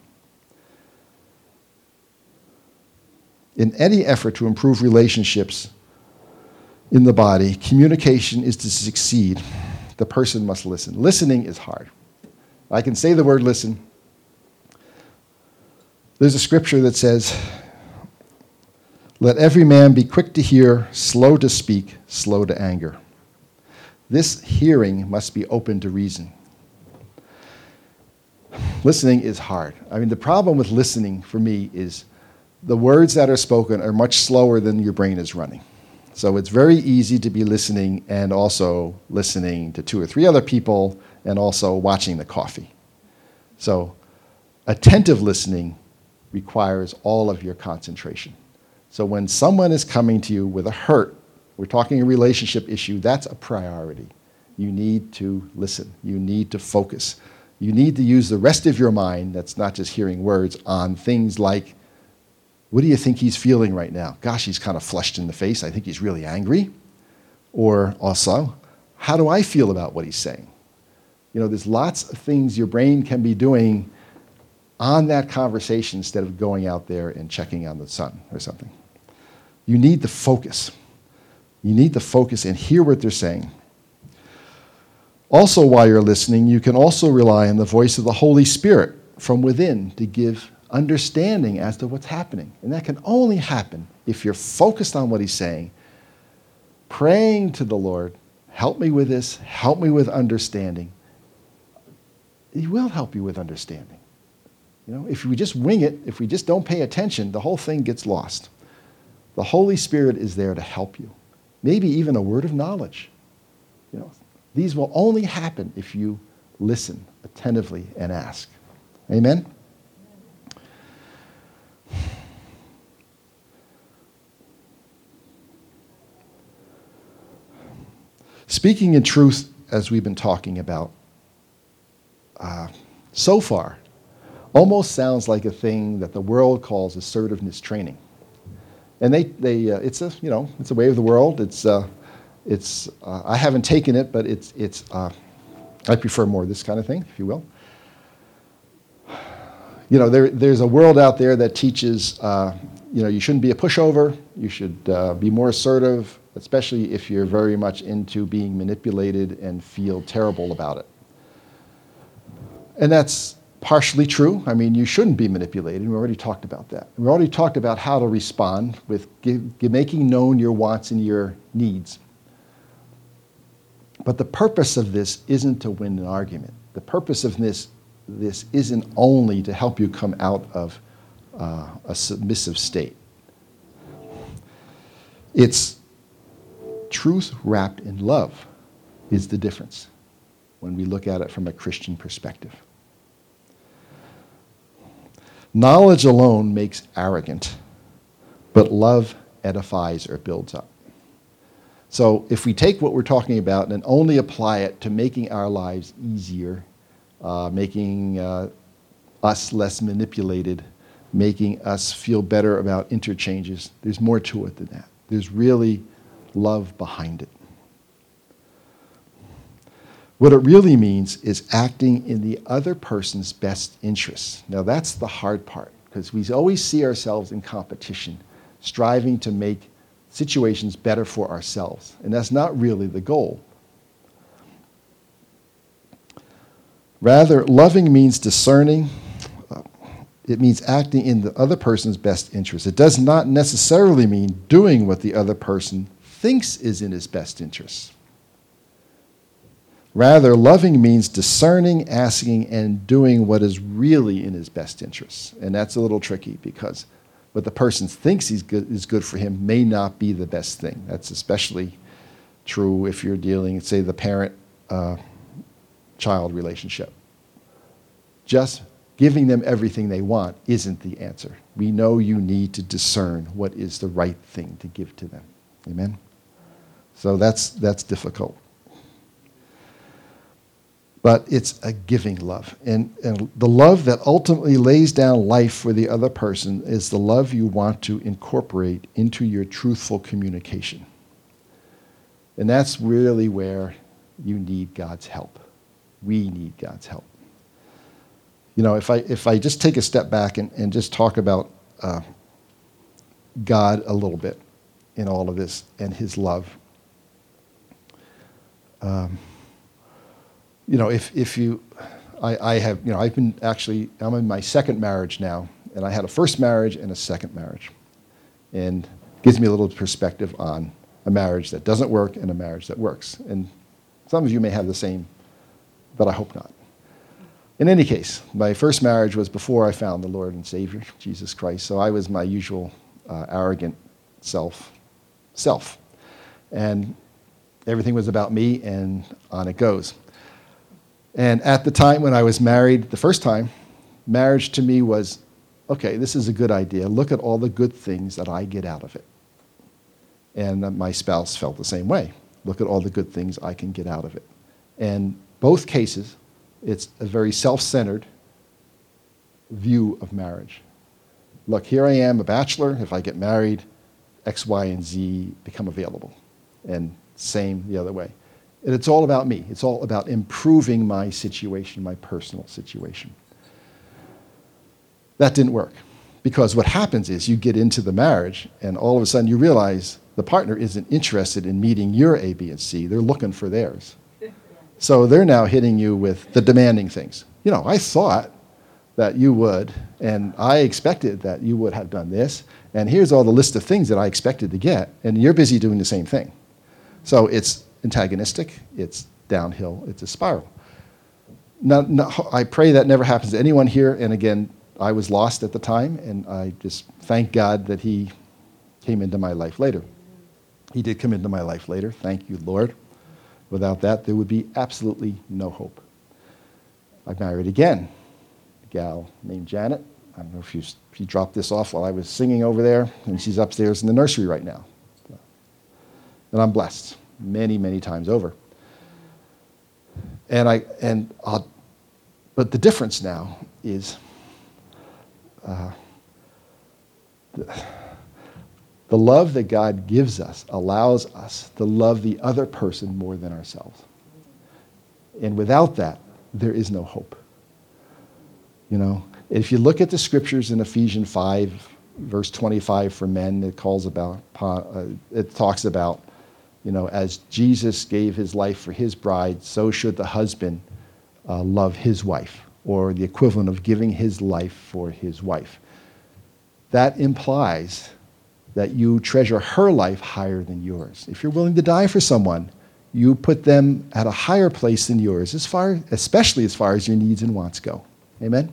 In any effort to improve relationships in the body, communication is to succeed. The person must listen. Listening is hard. I can say the word listen. There's a scripture that says, let every man be quick to hear, slow to speak, slow to anger. This hearing must be open to reason. Listening is hard. I mean, the problem with listening for me is the words that are spoken are much slower than your brain is running. So it's very easy to be listening and also listening to two or three other people and also watching the coffee. So attentive listening requires all of your concentration. So when someone is coming to you with a hurt, we're talking a relationship issue, that's a priority. You need to listen. You need to focus. You need to use the rest of your mind, that's not just hearing words, on things like, what do you think he's feeling right now? Gosh, he's kind of flushed in the face. I think he's really angry. Or also, how do I feel about what he's saying? You know, there's lots of things your brain can be doing on that conversation instead of going out there and checking on the sun or something. You need to focus. You need to focus and hear what they're saying. Also, while you're listening, you can also rely on the voice of the Holy Spirit from within to give understanding as to what's happening. And that can only happen if you're focused on what he's saying, praying to the Lord, help me with this, help me with understanding. He will help you with understanding. You know, if we just wing it, if we just don't pay attention, the whole thing gets lost. The Holy Spirit is there to help you. Maybe even a word of knowledge. You know, these will only happen if you listen attentively and ask. Amen? Speaking in truth, as we've been talking about, uh, so far, almost sounds like a thing that the world calls assertiveness training. And they, they, uh, it's a, you know, it's a way of the world. It's, uh, it's. Uh, I haven't taken it, but it's, it's. Uh, I prefer more this kind of thing, if you will. You know, there, there's a world out there that teaches, uh, you know, you shouldn't be a pushover. You should uh, be more assertive, especially if you're very much into being manipulated and feel terrible about it. And that's partially true. I mean, you shouldn't be manipulated. We already talked about that. We already talked about how to respond with give, give, making known your wants and your needs. But the purpose of this isn't to win an argument. The purpose of this, this isn't only to help you come out of uh, a submissive state. It's truth wrapped in love is the difference when we look at it from a Christian perspective. Knowledge alone makes arrogant, but love edifies or builds up. So if we take what we're talking about and only apply it to making our lives easier, uh, making uh, us less manipulated, making us feel better about interchanges, there's more to it than that. There's really love behind it. What it really means is acting in the other person's best interests. Now that's the hard part, because we always see ourselves in competition, striving to make situations better for ourselves. And that's not really the goal. Rather, loving means discerning. It means acting in the other person's best interest. It does not necessarily mean doing what the other person thinks is in his best interest. Rather, loving means discerning, asking, and doing what is really in his best interest. And that's a little tricky because what the person thinks is good, is good for him may not be the best thing. That's especially true if you're dealing, say, the parent-child relationship. Just giving them everything they want isn't the answer. We know you need to discern what is the right thing to give to them. Amen? So that's, that's difficult. But it's a giving love. And, and the love that ultimately lays down life for the other person is the love you want to incorporate into your truthful communication. And that's really where you need God's help. We need God's help. You know, if I, if I just take a step back and, and just talk about uh, God a little bit in all of this and his love. Um, You know, if, if you, I, I have, you know, I've been actually, I'm in my second marriage now, and I had a first marriage and a second marriage. And it gives me a little perspective on a marriage that doesn't work and a marriage that works. And some of you may have the same, but I hope not. In any case, my first marriage was before I found the Lord and Savior, Jesus Christ, so I was my usual uh, arrogant self, self. And everything was about me, and on it goes. And at the time when I was married, the first time, marriage to me was, okay, this is a good idea. Look at all the good things that I get out of it. And my spouse felt the same way. Look at all the good things I can get out of it. And both cases, It's a very self-centered view of marriage. Look, here I am, a bachelor. If I get married, X, Y, and Z become available. And same the other way. And it's all about me. It's all about improving my situation, my personal situation. That didn't work. Because what happens is you get into the marriage, and all of a sudden you realize the partner isn't interested in meeting your A, B, and C. They're looking for theirs. So they're now hitting you with the demanding things. You know, I thought that you would, and I expected that you would have done this, and here's all the list of things that I expected to get, and you're busy doing the same thing. So it's antagonistic, it's downhill, it's a spiral. Now, now, I pray that never happens to anyone here, and again, I was lost at the time, and I just thank God that he came into my life later. He did come into my life later, thank you, Lord. Without that, there would be absolutely no hope. I married again, a gal named Janet. I don't know if you, if you dropped this off while I was singing over there, and she's upstairs in the nursery right now. And I'm blessed many, many times over. And I, and I'll, but the difference now is uh, the, the love that God gives us allows us to love the other person more than ourselves. And without that, there is no hope. You know, if you look at the scriptures in Ephesians five, verse twenty-five for men, it calls about, uh, it talks about, you know, as Jesus gave his life for his bride, so should the husband uh, love his wife, or the equivalent of giving his life for his wife. That implies that you treasure her life higher than yours. If you're willing to die for someone, you put them at a higher place than yours, as far, especially as far as your needs and wants go. Amen?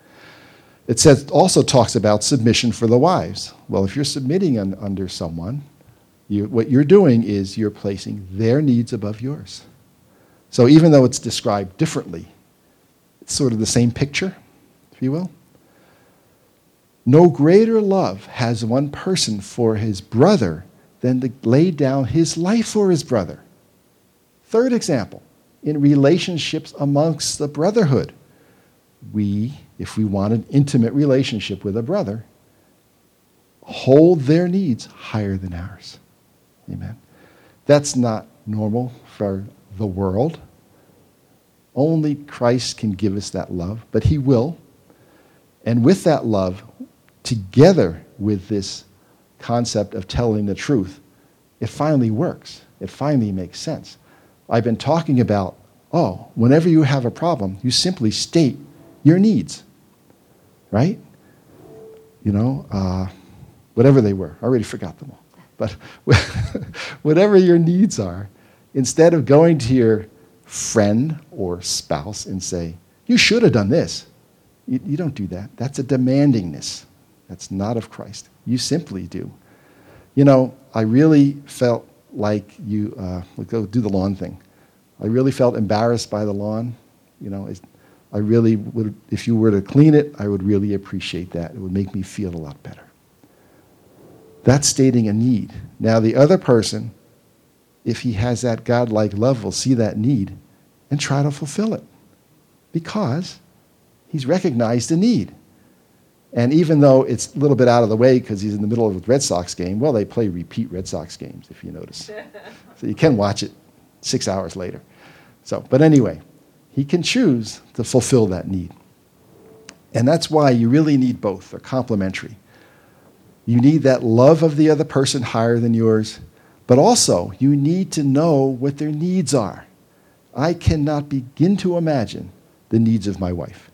It says, also talks about submission for the wives. Well, if you're submitting un, under someone, you, what you're doing is you're placing their needs above yours. So even though it's described differently, it's sort of the same picture, if you will. No greater love has one person for his brother than to lay down his life for his brother. Third example, in relationships amongst the brotherhood. We, if we want an intimate relationship with a brother, hold their needs higher than ours. Amen. That's not normal for the world. Only Christ can give us that love, but he will. And with that love, together with this concept of telling the truth, it finally works. It finally makes sense. I've been talking about, oh, whenever you have a problem, you simply state your needs, right? You know, uh, whatever they were. I already forgot them all. But whatever your needs are, instead of going to your friend or spouse and say, you should have done this, you, you don't do that. That's a demandingness. That's not of Christ. You simply do. You know, I really felt like you, uh, let's go do the lawn thing. I really felt embarrassed by the lawn. You know, I really would, if you were to clean it, I would really appreciate that. It would make me feel a lot better. That's stating a need. Now, the other person, if he has that God-like love, will see that need and try to fulfill it because he's recognized the need. And even though it's a little bit out of the way because he's in the middle of a Red Sox game, well, they play repeat Red Sox games, if you notice. So you can watch it six hours later. So, but anyway, he can choose to fulfill that need. And that's why you really need both. They're complementary. You need that love of the other person higher than yours, but also you need to know what their needs are. I cannot begin to imagine the needs of my wife.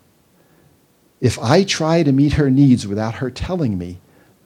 If I try to meet her needs without her telling me,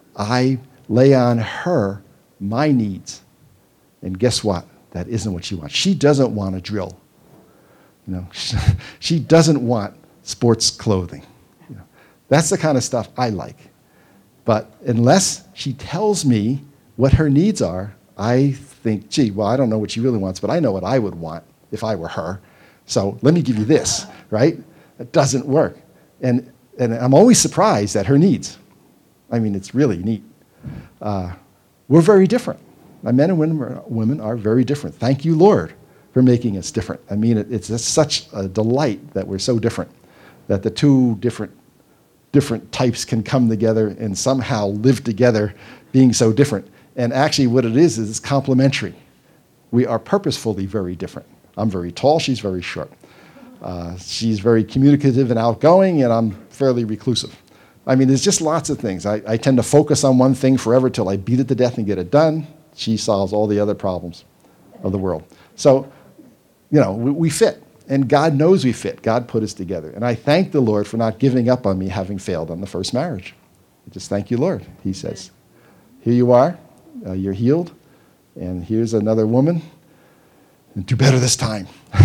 I lay on her my needs. And guess what? That isn't what she wants. She doesn't want a drill. You know, she doesn't want sports clothing. You know, that's the kind of stuff I like. But unless she tells me what her needs are, I think, gee, well, I don't know what she really wants, but I know what I would want if I were her. So let me give you this, right? It doesn't work. And, and I'm always surprised at her needs. I mean, it's really neat. Uh, we're very different. My men and women are, women are very different. Thank you, Lord, for for making us different. I mean, it, it's just such a delight that we're so different, that the two different different types can come together and somehow live together being so different. And actually what it is is it's complementary. We are purposefully very different. I'm very tall, she's very short. Uh, she's very communicative and outgoing, and I'm fairly reclusive. I mean, there's just lots of things. I, I tend to focus on one thing forever till I beat it to death and get it done. She solves all the other problems of the world. So, you know, we, we fit. And God knows we fit. God put us together. And I thank the Lord for not giving up on me having failed on the first marriage. I just thank you, Lord, he says. Here you are. Uh, you're healed. And here's another woman. And do better this time.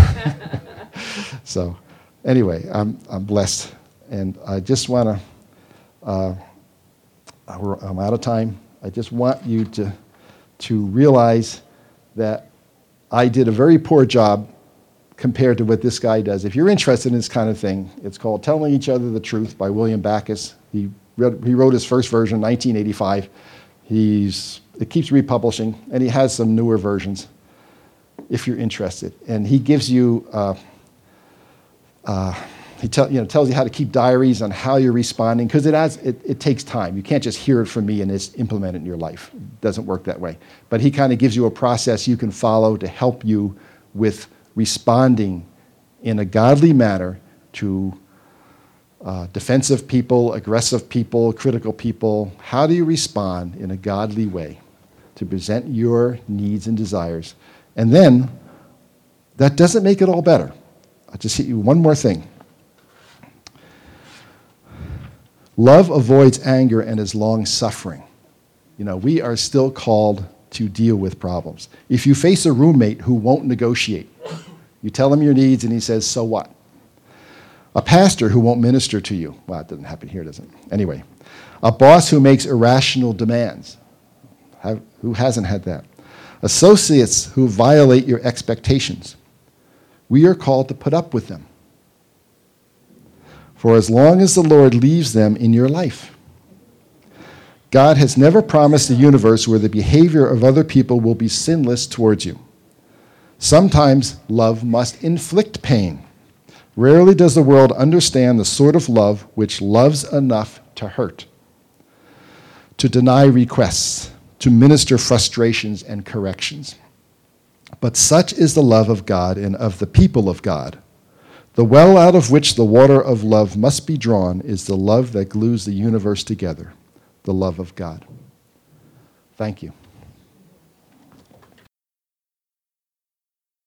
So anyway, I'm, I'm blessed. And I just want to, uh, I'm out of time. I just want you to, to realize that I did a very poor job compared to what this guy does. If you're interested in this kind of thing, it's called Telling Each Other the Truth by William Backus. He wrote, he wrote his first version in nineteen eighty-five. He's, it keeps republishing, and he has some newer versions if you're interested. And he gives you, uh, uh, he tell, you know, tells you how to keep diaries on how you're responding, because it, has, it, it takes time. You can't just hear it from me and just implement it in your life. It doesn't work that way. But he kind of gives you a process you can follow to help you with responding in a godly manner to uh, defensive people, aggressive people, critical people. How do you respond in a godly way to present your needs and desires? And then, that doesn't make it all better. I'll just hit you one more thing. Love avoids anger and is long-suffering. You know, we are still called to deal with problems. If you face a roommate who won't negotiate, you tell him your needs and he says, so what? A pastor who won't minister to you. Well, it doesn't happen here, does it? Anyway, a boss who makes irrational demands. Have, who hasn't had that? Associates who violate your expectations. We are called to put up with them for as long as the Lord leaves them in your life. God has never promised a universe where the behavior of other people will be sinless towards you. Sometimes love must inflict pain. Rarely does the world understand the sort of love which loves enough to hurt, to deny requests, to minister frustrations and corrections. But such is the love of God and of the people of God. The well out of which the water of love must be drawn is the love that glues the universe together, the love of God. Thank you.